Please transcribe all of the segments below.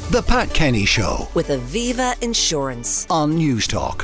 The Pat Kenny Show with Aviva Insurance on Newstalk.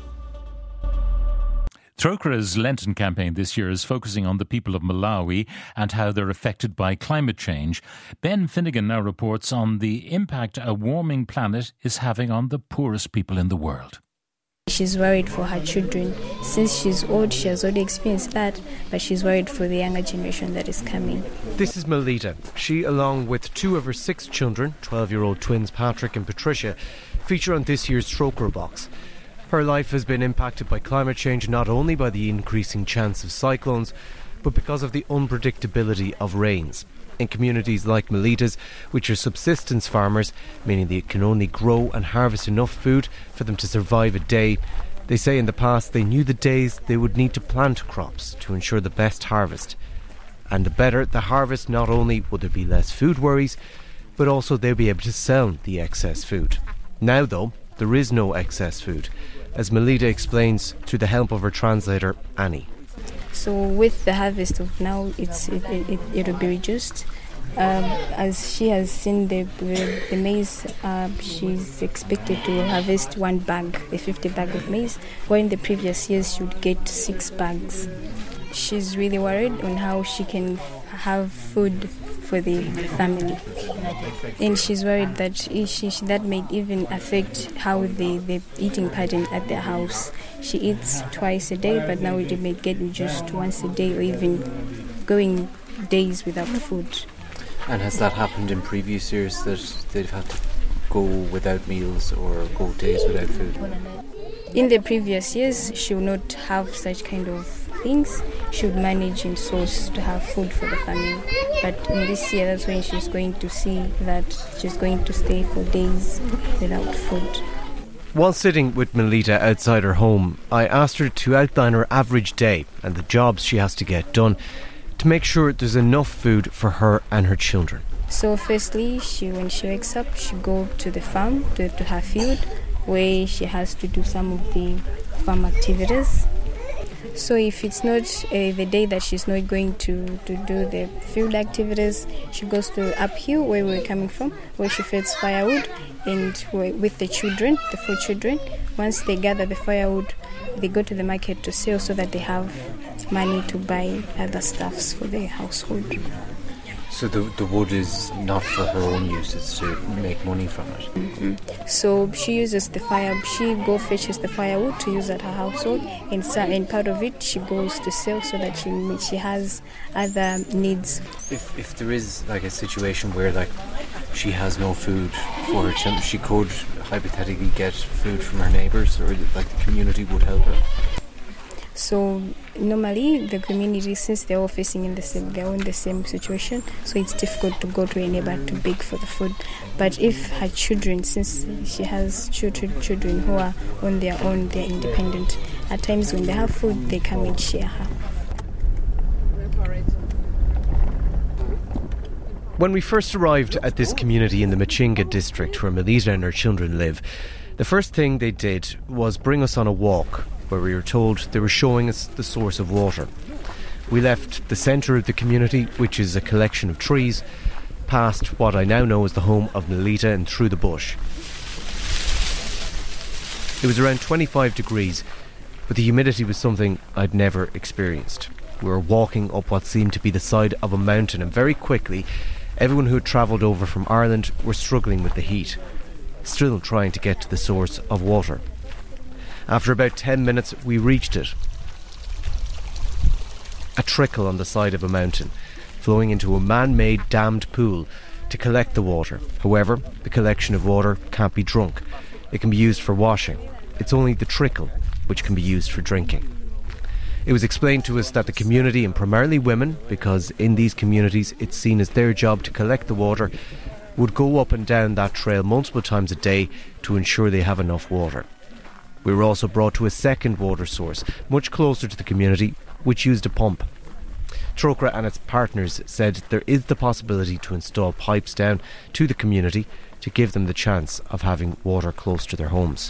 Trócaira's Lenten campaign this year is focusing on the people of Malawi and how they're affected by climate change. Ben Finnegan now reports on the impact a warming planet is having on the poorest people in the world. She's worried for her children. Since she's old, she has already experienced that, but she's worried for the younger generation that is coming. This is Melita. She, along with two of her 6 children, 12-year-old twins Patrick and Patricia, feature on this year's Trócaira box. Her life has been impacted by climate change, not only by the increasing chance of cyclones, but because of the unpredictability of rains. In communities like Melita's, which are subsistence farmers, meaning they can only grow and harvest enough food for them to survive a day, they say in the past they knew the days they would need to plant crops to ensure the best harvest. And the better the harvest, not only would there be less food worries, but also they'll be able to sell the excess food. Now though, there is no excess food, as Melita explains through the help of her translator, Annie. So with the harvest of now, it will be reduced. As she has seen the maize, she's expected to harvest 1 bag, a 50 bag of maize, where in the previous years she would get 6 bags. She's really worried on how she can have food for the family, and she's worried that that may even affect how the eating pattern at their house. She eats twice a day, but now it may get reduced to once a day, or even going days without food. And has that happened in previous years, that they've had to go without meals or go days without food? In the previous years, she would not have such kind of things. She would manage in source to have food for the family. But in this year, that's when she's going to see that she's going to stay for days without food. While sitting with Melita outside her home, I asked her to outline her average day and the jobs she has to get done to make sure there's enough food for her and her children. So firstly, when she wakes up, she goes to the farm, to her field, where she has to do some of the farm activities. So if it's not the day that she's not going to do the field activities, she goes to uphill where we're coming from, where she feeds firewood, and with the children, the 4 children, once they gather the firewood, they go to the market to sell so that they have money to buy other stuffs for their household. So the wood is not for her own use, it's to make money from it. Mm-hmm. So she uses she fetches the firewood to use at her household, and part of it she goes to sell so that she has other needs. If there is like a situation where she has no food for her children, she could hypothetically get food from her neighbours, or the community would help her. So normally the community, since they're all facing they're all in the same situation, so it's difficult to go to a neighbor to beg for the food. But if her children, since she has children who are on their own, they're independent, at times when they have food, they come and share her. When we first arrived at this community in the Machinga district where Melita and her children live, the first thing they did was bring us on a walk where we were told they were showing us the source of water. We left the centre of the community, which is a collection of trees, past what I now know is the home of Melita, and through the bush. It was around 25 degrees, but the humidity was something I'd never experienced. We were walking up what seemed to be the side of a mountain, and very quickly everyone who had travelled over from Ireland were struggling with the heat, still trying to get to the source of water. After about 10 minutes, we reached it. A trickle on the side of a mountain, flowing into a man-made dammed pool to collect the water. However, the collection of water can't be drunk. It can be used for washing. It's only the trickle which can be used for drinking. It was explained to us that the community, and primarily women, because in these communities it's seen as their job to collect the water, would go up and down that trail multiple times a day to ensure they have enough water. We were also brought to a second water source, much closer to the community, which used a pump. Trócaira and its partners said there is the possibility to install pipes down to the community to give them the chance of having water close to their homes.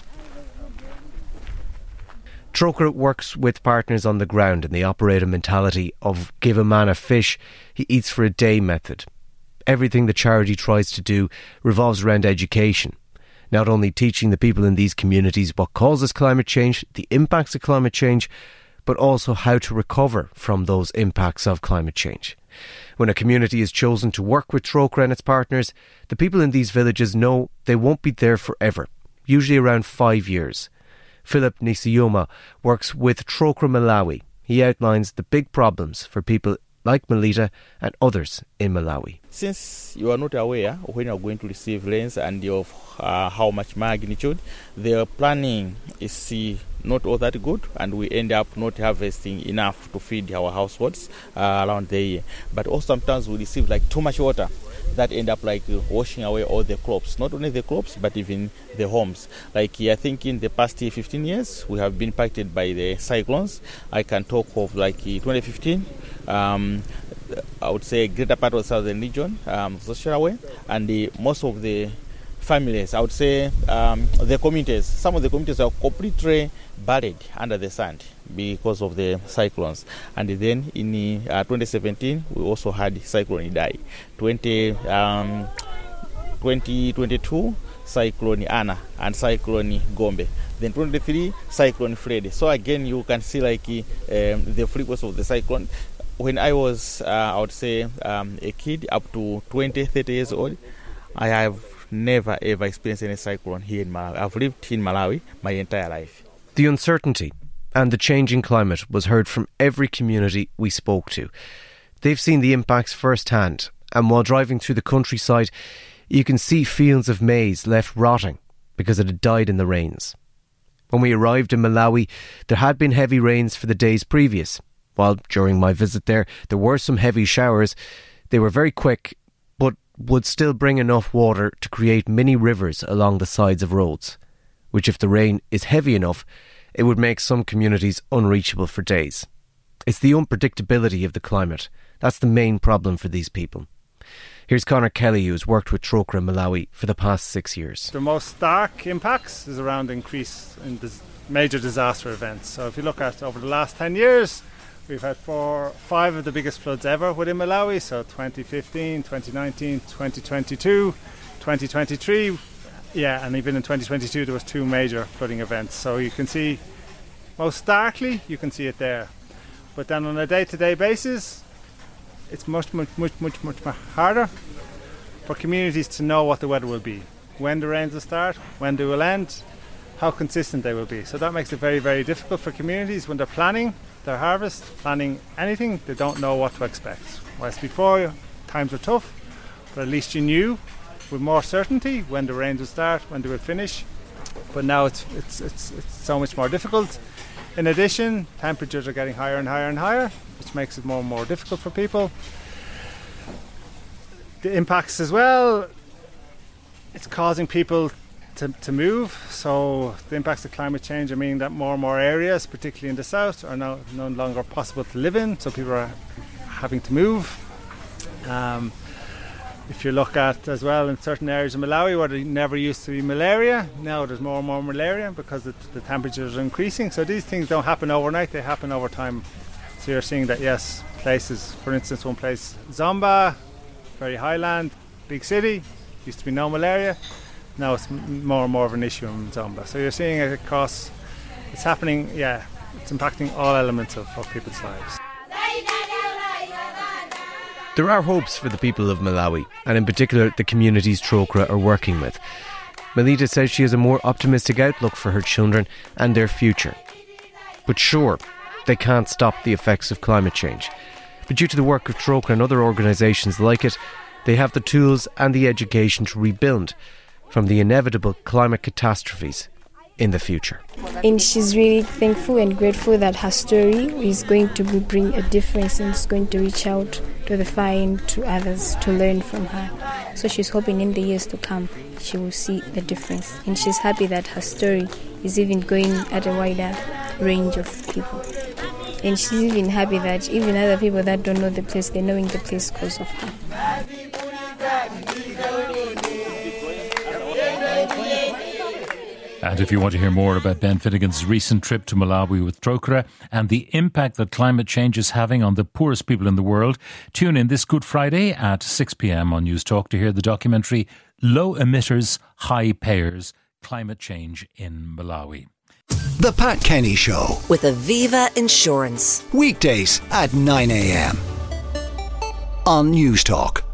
Trócaira works with partners on the ground, and they operate a mentality of give a man a fish, he eats for a day method. everything the charity tries to do revolves around education. Not only teaching the people in these communities what causes climate change, the impacts of climate change, but also how to recover from those impacts of climate change. When a community is chosen to work with Trócaire and its partners, the people in these villages know they won't be there forever, usually around 5 years. Philip Nisiyoma works with Trócaire Malawi. He outlines the big problems for people like Melita and others in Malawi. Since you are not aware of when you are going to receive rains and of how much magnitude, the planning is not all that good, and we end up not harvesting enough to feed our households around the year. But also sometimes we receive too much water that end up washing away all the crops, not only the crops but even the homes. I think in the past 15 years we have been impacted by the cyclones. I can talk of 2015. I would say greater part of the southern region, Zosharaway, and most of the families, I would say the communities, some of the communities are completely buried under the sand because of the cyclones. And then in 2017, we also had Cyclone Idai. 2022, Cyclone Anna and Cyclone Gombe. Then 2023, Cyclone Freddy. So again, you can see the frequency of the cyclone. When I was, I would say, a kid up to 20, 30 years old, I have never ever experienced any cyclone here in Malawi. I've lived in Malawi my entire life. The uncertainty and the changing climate was heard from every community we spoke to. They've seen the impacts firsthand, and while driving through the countryside, you can see fields of maize left rotting because it had died in the rains. When we arrived in Malawi, there had been heavy rains for the days previous. While during my visit there were some heavy showers, they were very quick, but would still bring enough water to create mini rivers along the sides of roads, which if the rain is heavy enough, it would make some communities unreachable for days. It's the unpredictability of the climate. That's the main problem for these people. Here's Conor Kelly, who's worked with Trócaire Malawi for the past 6 years. The most stark impacts is around increase in major disaster events. So if you look at over the last 10 years, we've had 5 of the biggest floods ever within Malawi, so 2015, 2019, 2022, 2023, and even in 2022 there was 2 major flooding events. So you can see, most starkly, you can see it there. But then on a day-to-day basis, it's much harder for communities to know what the weather will be, when the rains will start, when they will end, how consistent they will be. So that makes it very, very difficult for communities when they're planning their harvest, planning anything. They don't know what to expect. Whereas before, times were tough, but at least you knew with more certainty when the rains would start, when they would finish. But now it's so much more difficult. In addition, temperatures are getting higher and higher and higher, which makes it more and more difficult for people. The impacts as well, it's causing people to move. So the impacts of climate change are meaning that more and more areas, particularly in the south, are now no longer possible to live in, so people are having to move. If you look at as well in certain areas of Malawi where there never used to be malaria, now there's more and more malaria because the temperatures are increasing. So these things don't happen overnight, they happen over time. So you're seeing that, yes, places, for instance, one place, Zomba, very highland, big city, used to be no malaria. Now it's more and more of an issue in Zomba. So you're seeing it across, it's happening, it's impacting all elements of people's lives. There are hopes for the people of Malawi, and in particular the communities Trócaire are working with. Melita says she has a more optimistic outlook for her children and their future. But sure, they can't stop the effects of climate change. But due to the work of Trócaire and other organisations like it, they have the tools and the education to rebuild from the inevitable climate catastrophes in the future. And she's really thankful and grateful that her story is going to bring a difference and is going to reach out to the far and to others to learn from her. So she's hoping in the years to come she will see the difference. And she's happy that her story is even going at a wider range of people. And she's even happy that even other people that don't know the place, they're knowing the place because of her. And if you want to hear more about Ben Finnegan's recent trip to Malawi with Trócaire and the impact that climate change is having on the poorest people in the world, tune in this Good Friday at 6 p.m. on News Talk to hear the documentary Low Emitters, High Payers, Climate Change in Malawi. The Pat Kenny Show. With Aviva Insurance. Weekdays at 9 a.m. on News Talk.